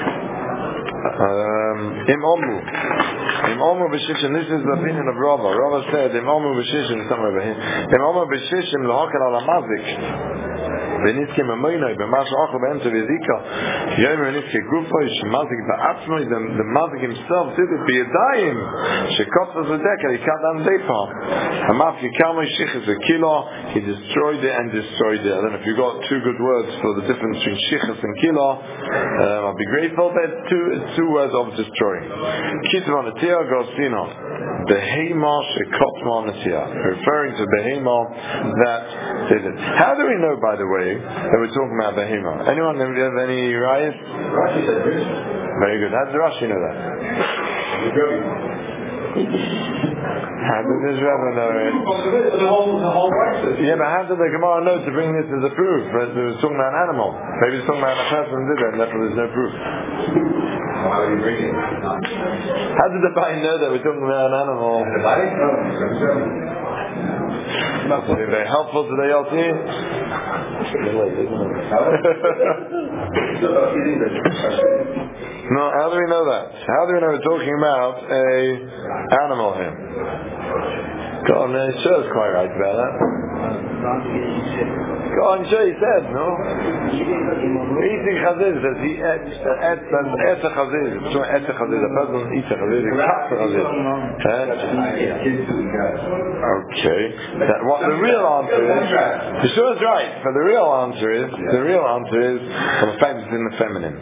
Im Omu b'shishim. This is the opinion of Rava. Rava said, Im Omu b'shishim, somewhere over here. Im Omu b'shishim l'hokal ala mazik. V'nitzke mamoinoi b'mash ochel b'emtze v'zika. Yomer v'nitzke gufoi shemazik ba'atzmoi. The mazik himself did it b'yadayim. Shekosas v'deka. He cut down depa. Hamaf yikamoi shichas v'kilo. He destroyed it and destroyed it. I don't know if you got two good words for the difference between shichas and kilo. I'll be grateful, but it's two words of destroying. Kitva Natia Gosino. Behema Shekotma Natia. Referring to Behema that did it. How do we know, by the way, that we're talking about Behema? Anyone have any rayas? Rashi said very good. How does Rashi know that? How did this Rebbe know it? Yeah, but how did the Gemara know to bring this as a proof? It was talking about an animal. Maybe it's talking about a person who did it, and therefore there's no proof. Why would you bring it? How did the Bai know that we're talking about an animal? The body? Very helpful to the Yoti. No, how do we know that? How do we know we're talking about an animal here? Go on, sure is quite right about that. Go on, sure he said, no? Eating chazir, says he ate a chazir. A person eats a chazir, he cuts a chazir. Okay. What the real answer is, sure is right, but the real answer is, well, the fact it's in the feminine.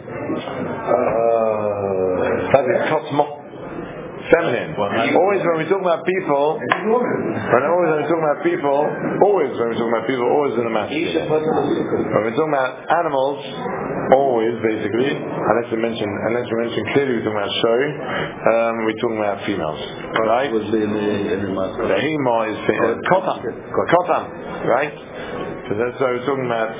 That is kosmo. Feminine. Always when we talk about people, always in the masculine. When we talk about animals, always basically, unless we mention clearly we're talking about show, we're talking about females. Right? The hema is kotam, right? So that's why we're talking about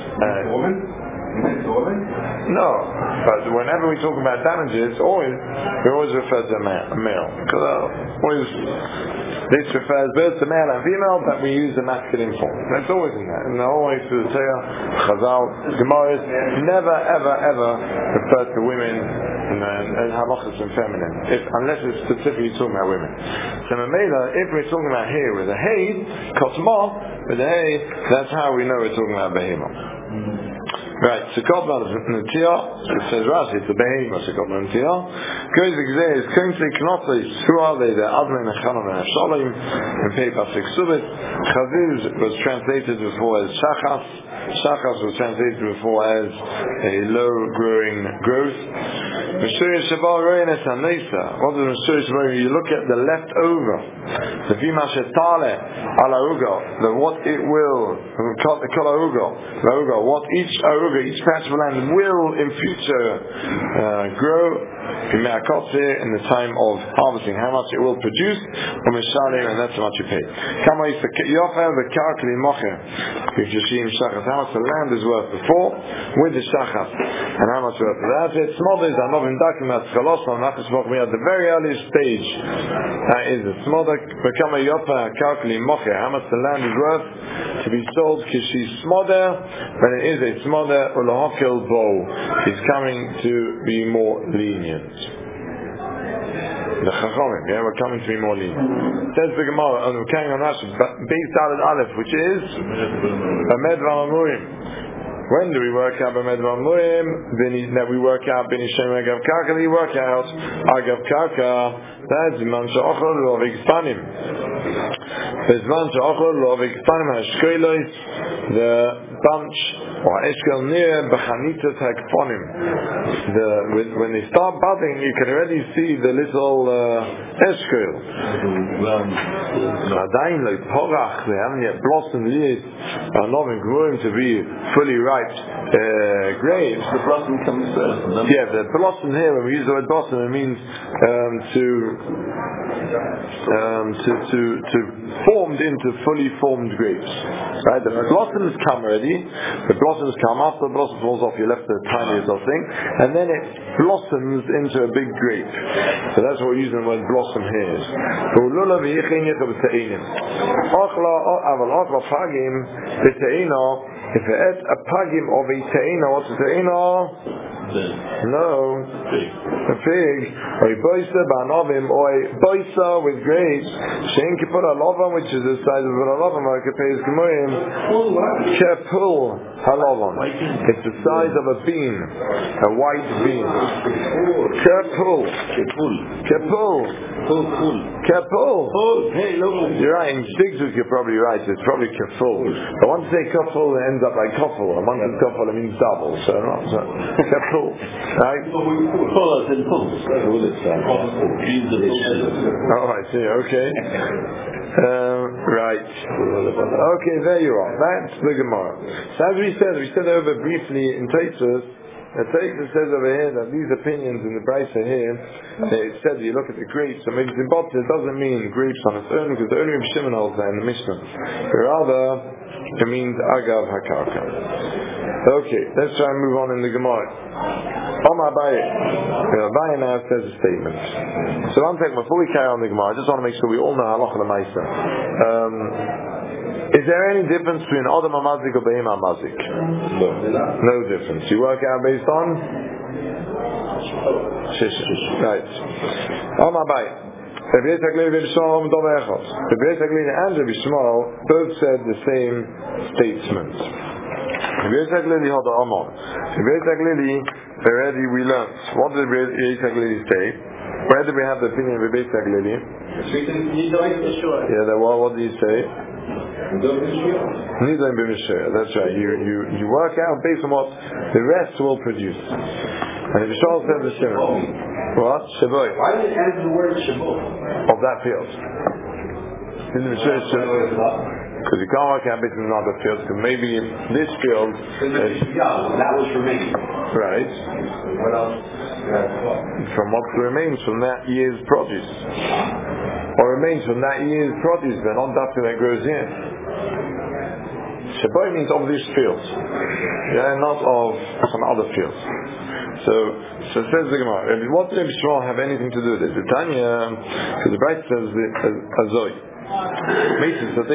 no, but whenever we talk about damages, we always refer to a male. Because this refers both to male and female, but we use the masculine form. That's always in that. And always through the Torah, Chazal, Gemaras, never, ever, ever refer to women and halachas and feminine, unless it's specifically talking about women. So if we're talking about here with a hey, kotma, with a hey, that's how we know we're talking about behemoth. Right, so Kotman is Natiyah, it says Rashi, it's a behemoth, so Kotman Natiyah. Goes the Gzeh is Kingsley Knotlis, who are they? They're Admin and Chanan and Shalom, in Pei Pasik Subit. Chaziz was translated before as Shachas. Shachas was translated before as a low-growing growth. Meshuri Shabal Roines Hanesa. What is Meshuri Shabal? You look at the leftover, the Vima Shetale Ala Uga, the what it will, Kala Uga, what each Aruga, each patch of land will in future grow in the time of harvesting, how much it will produce, and that's how much you pay. If you see how much the land is worth before, with the shachas, and how much worth that. It's smother is at the very earliest stage. That is the smother. How much the land is worth to be sold, kishi smother, when it is a smother, ulahakil bo, is coming to be more lenient. The Chachamim, we're coming to be more lenient. Says the Gemara, and we're carrying on Rashi, based out Aleph, which is Amed V'Amurim. When do we work out Amed V'Amurim? That we work out B'ni Shem Agav Karka, we work out Agav Karka, that's Man Sha'achol Lo V'Gizpanim. Bezman Sha'achol Lo V'Gizpanim HaShkoilos, the bunch, or Eshkel Nir B'Chanitzat HaKponim. When they start budding, you can already see the little Eshkel. Adain like Porach, they haven't yet blossomed yet, are not growing to be fully ripe grapes. The blossom comes first. Yeah, the blossom here, when we use the word blossom, it means to formed into fully formed grapes. Right? The blossoms come already. The blossoms come after the blossom falls off. You left the tiniest of thing, and then it blossoms into a big grape. So that's what we're using the word blossom here. If you add a pagim of a teina, what's a teina? No, a fig, or a boisa banovim, or a boisa with grapes. Shein kipur halavan, which is the size of a halavan, like a peiz gemoyim. Kepul halavan. It's the size of a bean, a white bean. Kepul. Hey, you're right. In Stigzuk, you're probably right. It's probably keful. But once you say keful, it ends up like kofel. And once it's kofel, it means double. So keful. Right? Oh, I see. Okay. Right. Okay, there you are. That's the Gemara. So as we said over briefly in Tosfos. The Tosfos says over here that these opinions in the Brisa here, it said you look at the grapes, so maybe it doesn't mean grapes on its own, because the only Reb Shimon holds that in the Mishnah. But rather, it means Agav HaKarka. Okay, let's try and move on in the Gemara. Abaye now says a statement. So one second, before we carry on the Gemara, I just want to make sure we all know Halacha L'Maisa. Is there any difference between Adam HaMazik or Behema HaMazik? No difference. You work out based on? Shish. Right. Abaye. Rabbi Yitzchak Levi and Rabbi Shmuel both said the same statement. Rabbi Yitzchak Levi had the Amon. Rabbi Yitzchak Levi, already we learned. What did Rabbi Yitzchak Levi say? Where did we have the opinion of Rabbi Yitzchak Levi? Yeah, what did he say? Nidain b'mishur. That's right. You work out based on what the rest will produce. And if Yishmael said the same, what? Shaboy. Why did it add the word shaboy? Of that field. In the Mishur because you can't work out based on another field. Because maybe this field. That was remaining. Right. What else? From what remains from that year's produce. Or remains from that year's produce, then not that that grows in. Shaboy means of this field, not of some other fields. So says the Gemara. What does Rabbi Shmuel have anything to do with it? The Tanya, because the Brite says Azoi. That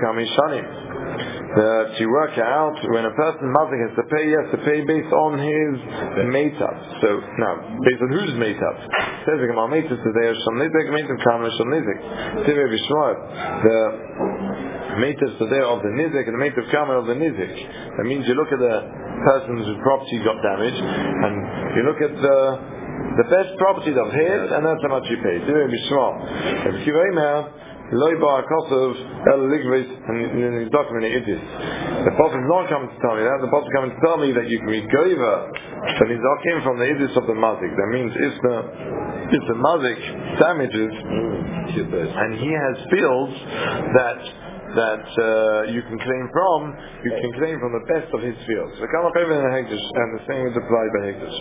you work out when a person mazik has to pay, he has to pay based on his meitat. So now, based on whose meitat? Says the Gemara meitat today, Shom Nizek, meitat Kamer Shom Nizek. Rabbi Shmuel, Meitiv Sadeh of the Nizik and the Meitiv Kamer of the Nizik. That means you look at the person whose property got damaged, and you look at the best property of his, and that's how much you pay. Do it Bishmal. If you Loi Bar Kosov El Ligvis, and he's documenting it. The Prophet is not coming to tell me that. The Prophet is coming to tell me that you can be goiva, and he's not came from the idis of the mazik. That means if the mazik damages, and he has fields that you can claim from, you can claim from the best of his fields. And the same is applied by Hektish.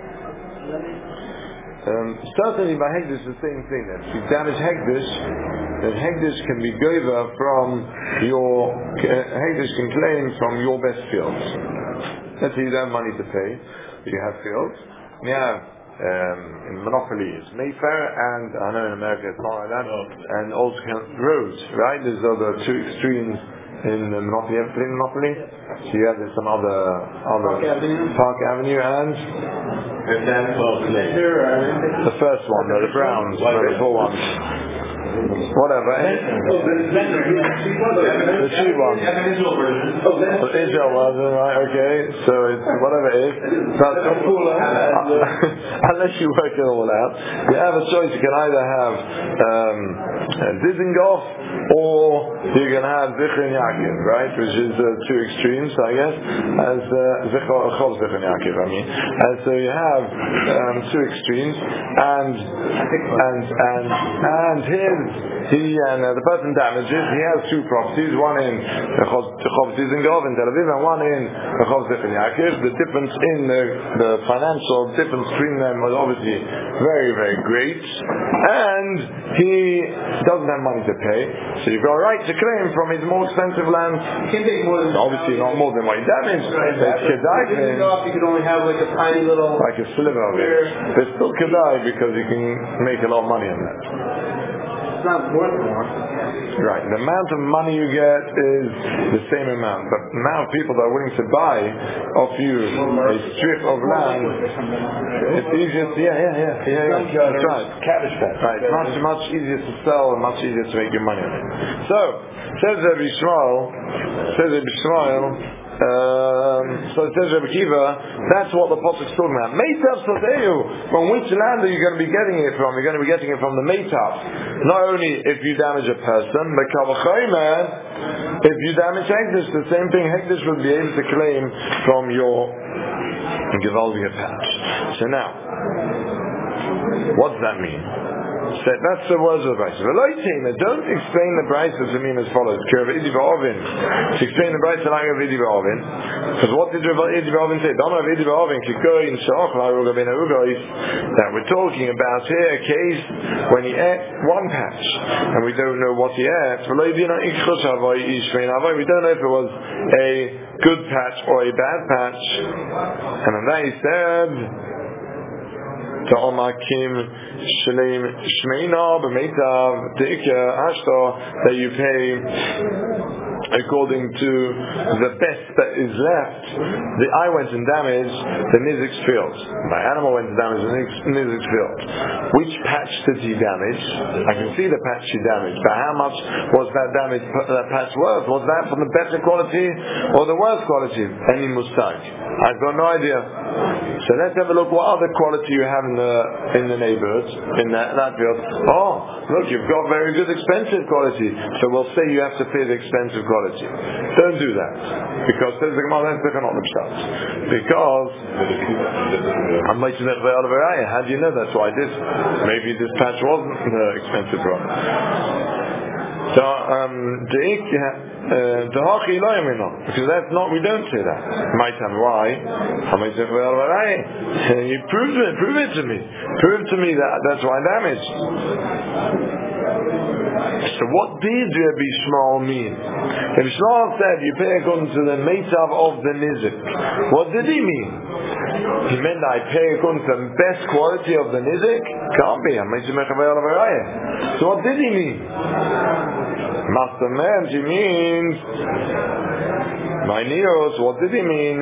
Certainly by Hektish the same thing. If you damage Hektish, then Hektish can be goiva from your Hektish can claim from your best fields. Let's say you don't have money to pay, but you have fields. You have in monopoly it's Mayfair, and I know in America it's not like that, and also roads, right? These are the two extremes in monopoly. You ever played monopoly? So you have some other Park Avenue and the first one, the Browns, the full ones. Whatever. The cheap one. Israel was, right, okay. So it's whatever it is. Unless you work it all out, you have a choice. You can either have Dizengoff or you can have Zichron Yaakov, right? Which is two extremes, I guess. As Zichron Yaakov, I mean. And so you have two extremes, and here the person damages. He has two properties, one in Rehov Dizengoff in Tel Aviv, and one in Rehov Zichron Yaakov. The difference in the financial difference between them was obviously very, very great, and he doesn't have money to pay, so you've got a right to claim from his more expensive land. Obviously not more than what he damaged. You could only have like a tiny little, like a sliver of it. But it's still kedai because you can make a lot of money on that. It's not worth more. Right. The amount of money you get is the same amount, but the amount of people that are willing to buy off you a strip of land, it's easier to, that's right. Right. It's much easier to sell and much easier to make your money on it. So, says Rabbi Yishmael, so it says Rabbi Kiva, that's what the Pasuk is talking about. Meitav Sadeu, from which land are you going to be getting it from? You're going to be getting it from the Meitav. Not only if you damage a person, but Kavachomer, if you damage Hektish, the same thing Hektish would be able to claim from your Gevaldiya patch. So now, what does that mean? So that's the words of the Brisa. Don't explain the Brisa to mean as follows. To explain the Brisa like of Idi Ba'ovin. Because what did Idi Ba'ovin say? That we're talking about here a case when he ate one patch and we don't know what he ate. We don't know if it was a good patch or a bad patch. And on that he said, that you pay according to the best that is left. I went and damaged the Nizik's field. My animal went and damaged the Nizik's field. Which patch did he damage? I can see the patch he damaged, but how much was that patch worth? Was that from the better quality or the worse quality? Any mustag? I've got no idea. So let's have a look what other quality you have in the neighborhood, in that field. Oh, look, you've got very good expensive quality. So we'll say you have to pay the expensive quality. Don't do that. Because says the Gemara, that's not the pshat. Because how do you know that's what I did? Maybe this patch wasn't the expensive product. So because that's not, we don't say that. Might have why? You prove it to me. Prove to me that's why I damaged. So what did Rabbi Yishmael mean? Rabbi Yishmael said you pay according to the meitav of the nizik. What did he mean? He meant I pay according to the best quality of the nizik? Can't be. So what did he mean? Master man, he means my neos. What did he mean?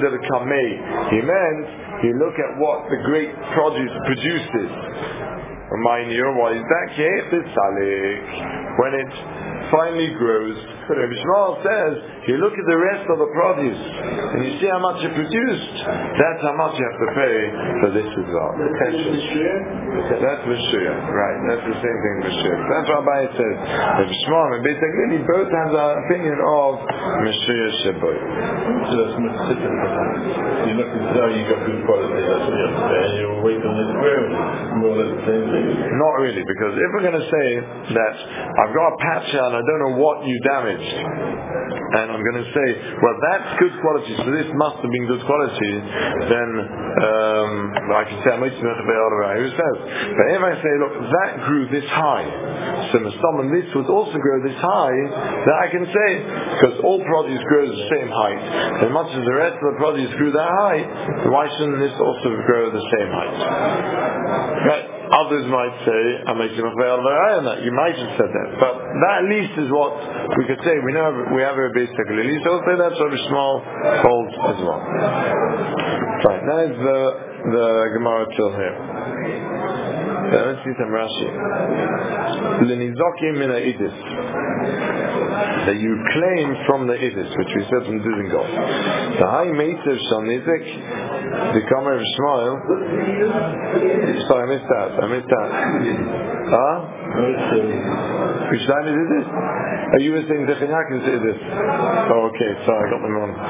He meant you look at what the great produce produces. Remind you, what is that? When it finally grows, Rabbi Shmuel says, you look at the rest of the produce and you see how much it produced, that's how much you have to pay for this as well. That's Meshur. Right, that's the same thing Meshur. That's what Abai says. Rabbi Shmuel and Beit HaGlili both have the opinion of Meshur Sheboy. So that's Meshur. You're not going to say you got good quality, that's what you have to pay, and you're waiting on it growing. More or less the same thing. Not really, because if we're going to say that I've got a patch here and I don't know what you damaged, and I'm going to say, well, that's good quality, so this must have been good quality, then I can say, who says? But if I say, look, that grew this high, so this would also grow this high, then I can say, because all produce grows the same height, as much as the rest of the produce grew that high, why shouldn't this also grow the same height? Right? Others might say, you might have said that, but that at least is what we could say. We know we have a base HaGlili, so we'll say that's what Rabbi Shmuel holds as well. Right, now is the Gemara till here. Let's see some Rashi. L'nizokim min ha'idis, that you claim from the idis, which we said from Dizengoff. The high meitiv shal nizik, the Kamer of Shmuel. Sorry, I missed that. Huh? Which time is this? Are you saying Zechanyak is this? Oh, okay, sorry, I got them wrong.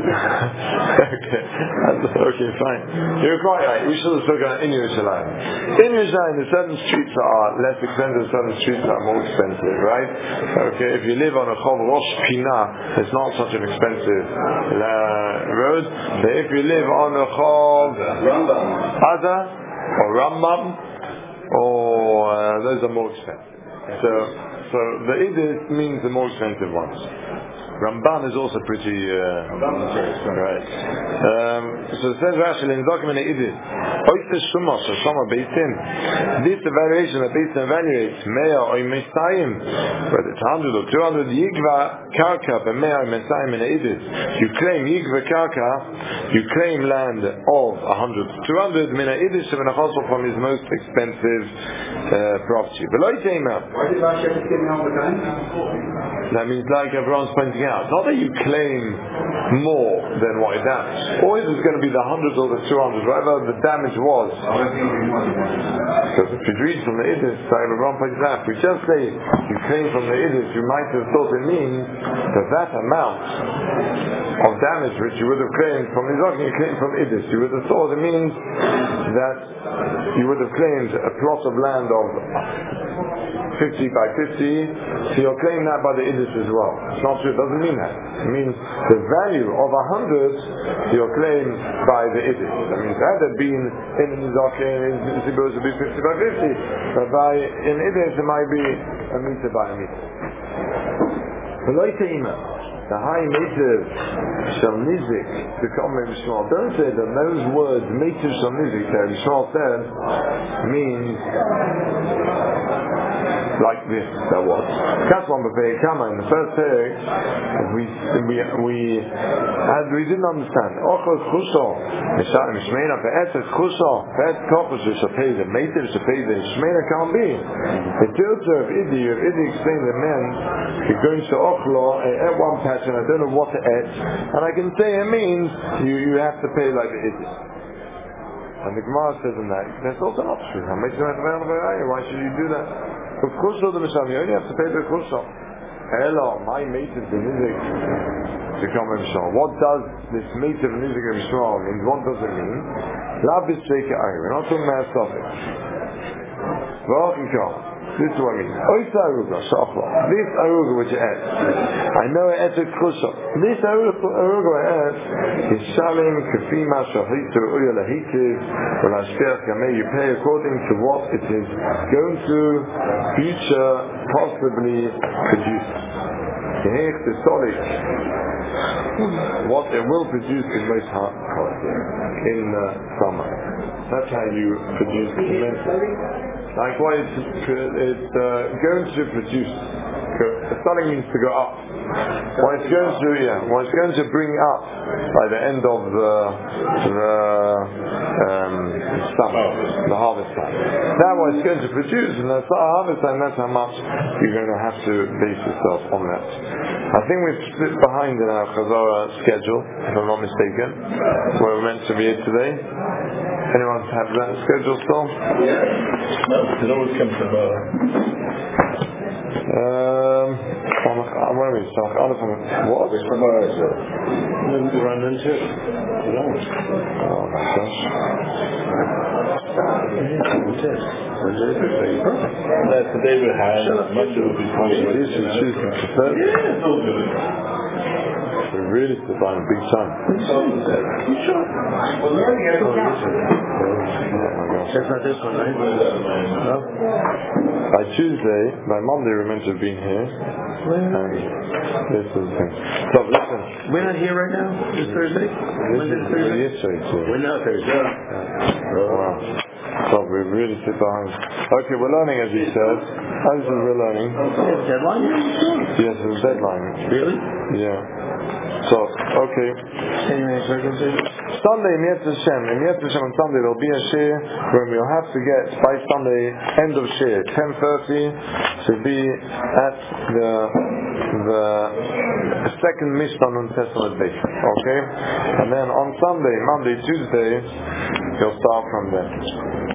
Okay, fine. You're quite right. We should have spoken in Yerushalayim. In Yerushalayim, the certain streets are less expensive, certain streets are more expensive, right? Okay, if you live on a Chov Rosh Pinah, it's not such an expensive road. But if you live on a Chov Ada or Rambam, those are more expensive. So the Idis means the more expensive ones. Ramban is also pretty right. So it says Rashi in document Idis. Oyster Shumas or Shama Beitin. This evaluation that Beitin evaluates Mea or Mesayim, whether it's 100 or 200 Yigva Karka but Mea or Mesayim in Idis. You claim Yigva Karka, you claim land of 100 to 200 Mina Idis from his most expensive property. Why did Rashi have to say all the time? That means like everyone's pointing out. Not that you claim more than what is damaged. Always it's going to be the 100 or the 200, whatever the damage was. Because if you read from the Idis, like everyone points out, if we just say you claim from the Idis, you might have thought it means that amount of damage which you would have claimed from Nizak, you claim from Idis. You would have thought it means that you would have claimed a plot of land of 50 by 50, so you're claiming that by the Idis as well. It's not true, it doesn't mean that. It means the value of 100, you're claimed by the Idis. That means had it been in the Nizak, it's supposed to be 50 by 50, but in Idis it might be a meter by a meter. The high meter shall nizik to come in Shmuel. Don't say that those words meter shall nizik there Shmuel said means like this. That was Kaswan B'Pei Kama in the first page. We didn't understand. Ochos Chuso Mishal Mishmeina Ve'etzes Chuso Ve'etz Kopos shall pay the meter shall pay the Mishmeina can't be. The tilter of Idi explained the men you're going to Ochlo at one patch and I don't know what to add, and I can say it means you have to pay like the Idi. And the Gemara says in that's also not true. Why should you do that? Of course, you only have to pay the Kurso. Hello, my mate is the Nizik to come and show. What does this mate of Nizik and Shmuel mean? What does it mean? Labis Sheikh Ari. We're not talking about suffix. This is what I mean. This aruga which it adds. I know it adds a Kurso. This aruga adds is Shalim Kafima Shahitu Uya Lahitiv Ulashkiach Gameh. You pay according to what it is going to future possibly produce. What it will produce in most in summer. That's how you produce cement. Like what it's going to produce. Starting means to go up. What it's going to bring up by the end of the summer, the harvest time. That's what it's going to produce, and that's our harvest time. That's how much you're going to have to base yourself on that. I think we've split behind in our Chazorah schedule, if I'm not mistaken, where we're meant to be here today. Anyone have that schedule still? Yeah. No, it always comes to where are we? What? Which tomorrow is it? We run into it. Oh my gosh. That's the day we had. Much of it before. It's all good. We really sit down big time. That's not this one, right? No? By Tuesday, by Monday we're meant to have been here. And this is the thing. So listen. We're not here right now? This Thursday? Yesterday too. We're not Thursday. Oh, wow. So we really sit behind. Okay, we're learning as you said. As we're learning. Deadline? Yes, there's a deadline. Really? Yeah. So, okay. Sunday, Mi'at Hashem. In Mi'at Hashem on Sunday there'll be a share where we'll have to get by Sunday, end of share, 10:30, to be at the second Mishnah on Testament base. Okay? And then on Sunday, Monday, Tuesday, you'll start from there.